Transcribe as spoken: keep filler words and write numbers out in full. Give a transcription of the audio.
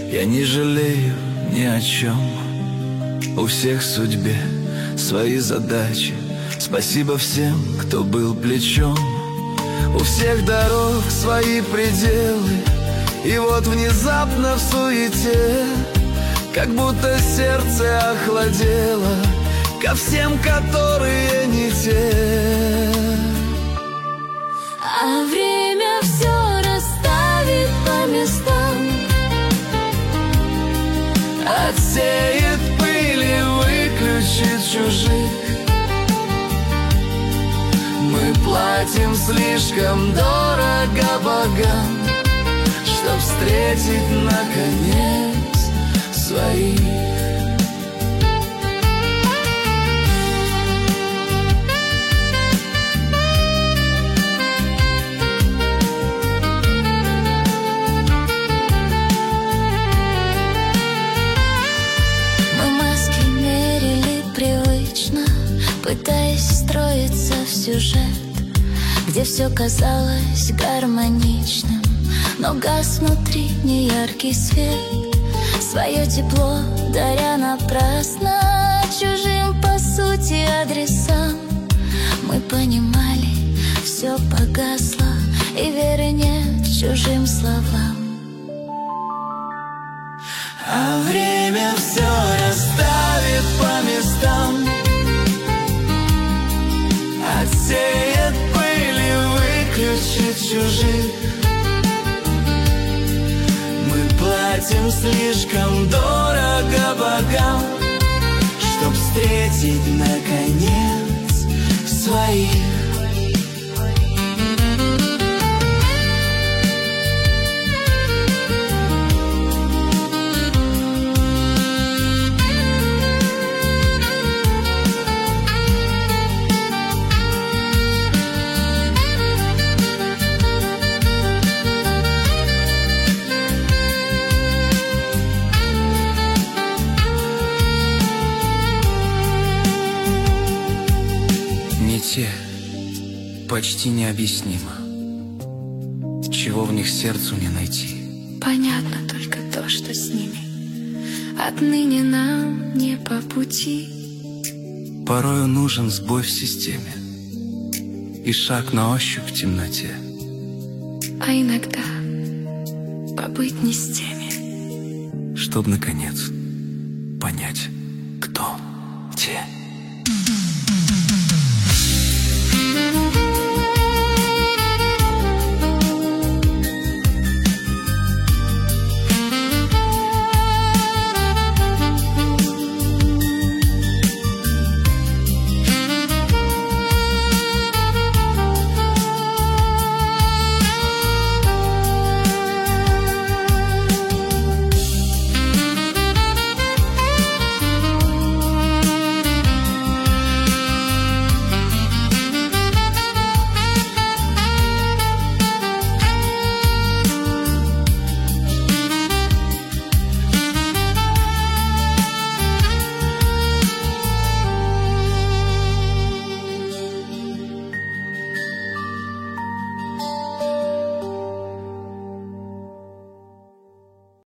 Я не жалею ни о чем. У всех в судьбе свои задачи. Спасибо всем, кто был плечом. У всех дорог свои пределы. И вот внезапно в суете как будто сердце охладело ко всем, которые не те. А время все расставит по местам, отсеет пыль и выключит чужих. Мы платим слишком дорого богам, чтоб встретить наконец своих. Пытаясь встроиться в сюжет, где все казалось гармоничным, но гас внутри неяркий свет, свое тепло даря напрасно чужим, по сути, адресам. Мы понимали, все погасло, и веры нет чужим словам. А время все расставит по местам, отсеет пыль и выключит чужих. Мы платим слишком дорого богам, чтоб встретить наконец своих. Те почти необъяснимо, чего в них сердцу не найти. Понятно только то, что с ними отныне нам не по пути. Порою нужен сбой в системе и шаг на ощупь в темноте, а иногда побыть не с теми, чтоб наконец понять, кто те.